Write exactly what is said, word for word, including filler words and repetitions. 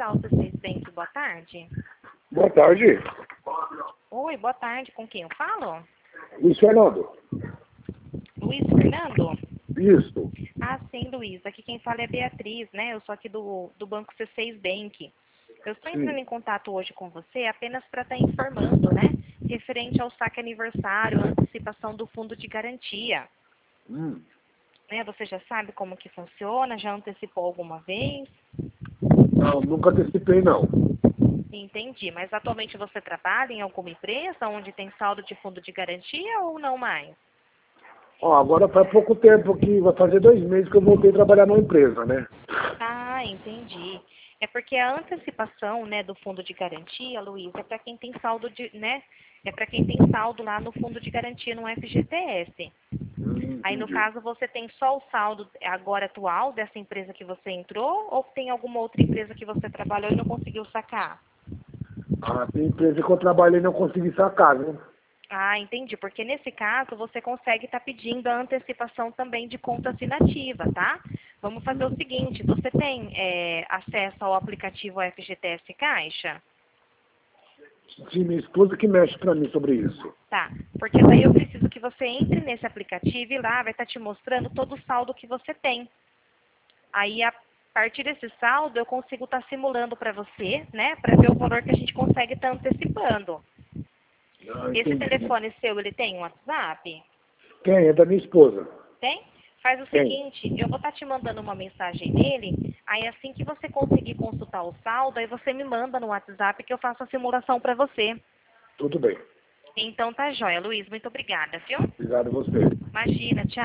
Central C seis Bank, boa tarde. Boa tarde. Oi, boa tarde. Com quem eu falo? Luiz Fernando. Luiz Fernando? Isso. Ah, sim, Luiz. Aqui quem fala é a Beatriz, né? Eu sou aqui do, do Banco C seis Bank. Eu estou entrando Sim. em contato hoje com você apenas para estar informando, né? Referente ao saque aniversário, a antecipação do fundo de garantia. Hum. Né? Você já sabe como que funciona? Já antecipou alguma vez? Não, nunca antecipei, não. Entendi. Mas atualmente você trabalha em alguma empresa onde tem saldo de fundo de garantia ou não mais? Ó, agora faz pouco tempo que vai fazer dois meses que eu voltei a trabalhar numa empresa, né? Ah, entendi. É porque a antecipação, né, do fundo de garantia, Luiz, é para quem tem saldo de, né? É para quem tem saldo lá no fundo de garantia no F G T S. Hum, Aí no entendi. caso você tem só o saldo agora atual dessa empresa que você entrou ou tem alguma outra empresa que você trabalhou e não conseguiu sacar? Ah, tem empresa que eu trabalhei e não consegui sacar, né? Ah, entendi. Porque nesse caso você consegue estar pedindo a antecipação também de conta assinativa, tá? Vamos fazer o seguinte, você tem é, acesso ao aplicativo F G T S Caixa? Sim, minha esposa que mexe pra mim sobre isso. Tá, porque daí eu preciso que você entre nesse aplicativo e lá vai estar te mostrando todo o saldo que você tem. Aí, a partir desse saldo, eu consigo estar simulando para você, né, para ver o valor que a gente consegue estar antecipando. Ah, Esse entendi. telefone seu, ele tem um WhatsApp? Quem? É da minha esposa. Tem? Faz o Tem. seguinte, eu vou estar te mandando uma mensagem nele, aí assim que você conseguir consultar o saldo, aí você me manda no WhatsApp que eu faço a simulação para você. Tudo bem. Então tá jóia, Luiz, muito obrigada, viu? Obrigado a você. Imagina, tchau.